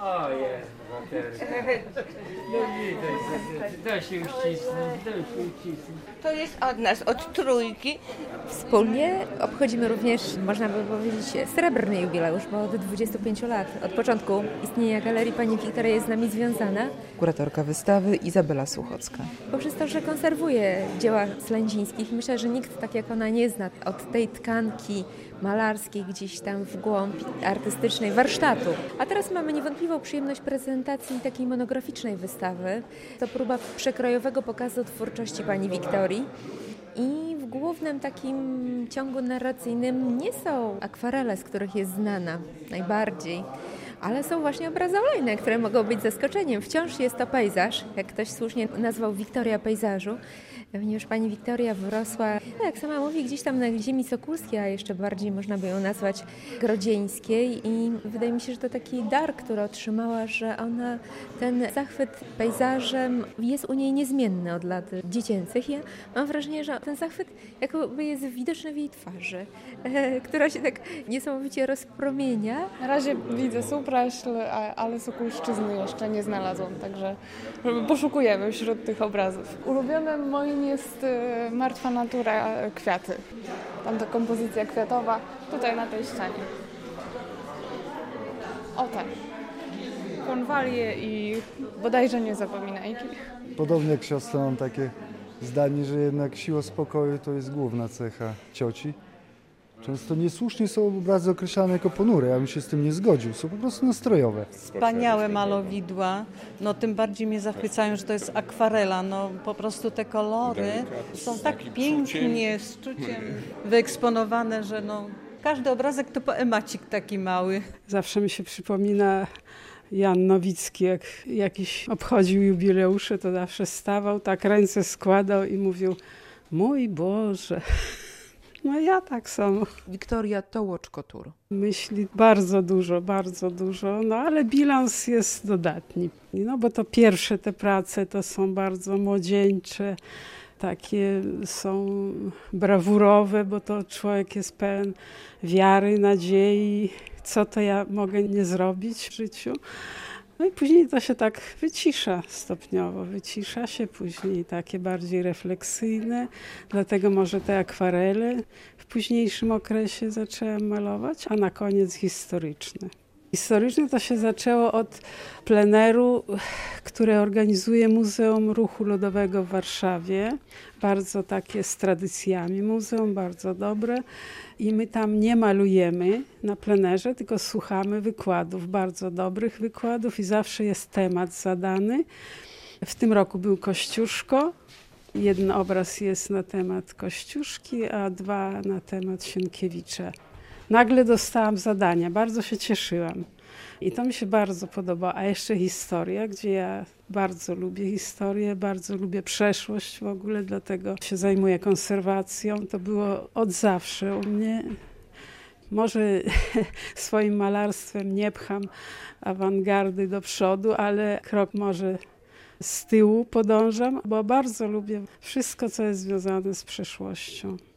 O jest, bohaterka. No widać, da się uścisnąć. To jest od nas, od trójki. Wspólnie obchodzimy również, można by powiedzieć, srebrny jubileusz, bo od 25 lat, od początku istnienia Galerii pani Wiktoria jest z nami związana. Kuratorka wystawy Izabela Suchocka. Poprzez to, że konserwuje dzieła Slędzińskich, myślę, że nikt tak jak ona nie zna od tej tkanki malarskiej gdzieś tam w głąb artystycznej warsztatu. A teraz mamy niewątpliwą przyjemność prezentacji takiej monograficznej wystawy. To próba przekrojowego pokazu twórczości pani Wiktorii. I w głównym takim ciągu narracyjnym nie są akwarele, z których jest znana najbardziej, ale są właśnie obrazy olejne, które mogą być zaskoczeniem. Wciąż jest to pejzaż, jak ktoś słusznie nazwał Wiktoria pejzażu, ponieważ pani Wiktoria wyrosła, jak sama mówi, gdzieś tam na ziemi sokólskiej, a jeszcze bardziej można by ją nazwać grodzieńskiej i wydaje mi się, że to taki dar, który otrzymała, że ona ten zachwyt pejzażem jest u niej niezmienny od lat dziecięcych. Ja mam wrażenie, że ten zachwyt jakby jest widoczny w jej twarzy, która się tak niesamowicie rozpromienia. Na razie widzę Supraśl, ale Sokulszczyzny jeszcze nie znalazłam, także poszukujemy wśród tych obrazów. Ulubionym moim jest Martwa natura, kwiaty. Tam ta kompozycja kwiatowa, tutaj na tej ścianie. O tak. Konwalie i bodajże nie zapominajki. Podobnie jak siostra mam takie zdanie, że jednak siła spokoju to jest główna cecha cioci. Często niesłusznie są obrazy określane jako ponure, ja bym się z tym nie zgodził, są po prostu nastrojowe. Wspaniałe malowidła, no tym bardziej mnie zachwycają, że to jest akwarela, no po prostu te kolory są tak pięknie, z czuciem wyeksponowane, że no każdy obrazek to poemacik taki mały. Zawsze mi się przypomina Jan Nowicki, jak jakiś obchodził jubileusze, to zawsze stawał, tak ręce składał i mówił: mój Boże. No ja tak samo. Wiktoria Tołoczko-Tur. Myśli bardzo dużo, no ale bilans jest dodatni. No bo to pierwsze te prace to są bardzo młodzieńcze, takie są brawurowe, bo to człowiek jest pełen wiary, nadziei, co to ja mogę nie zrobić w życiu. No i później to się tak wycisza stopniowo, wycisza się później takie bardziej refleksyjne, dlatego może te akwarele w późniejszym okresie zaczęłam malować, a na koniec historyczne. Historyczne to się zaczęło od pleneru, które organizuje Muzeum Ruchu Ludowego w Warszawie. Bardzo takie z tradycjami muzeum, bardzo dobre. I my tam nie malujemy na plenerze, tylko słuchamy wykładów, bardzo dobrych wykładów i zawsze jest temat zadany. W tym roku był Kościuszko. Jeden obraz jest na temat Kościuszki, a dwa na temat Sienkiewicza. Nagle dostałam zadania, bardzo się cieszyłam i to mi się bardzo podoba. A jeszcze historia, gdzie ja bardzo lubię historię, bardzo lubię przeszłość w ogóle, dlatego się zajmuję konserwacją. To było od zawsze u mnie. Może swoim malarstwem nie pcham awangardy do przodu, ale krok może z tyłu podążam, bo bardzo lubię wszystko, co jest związane z przeszłością.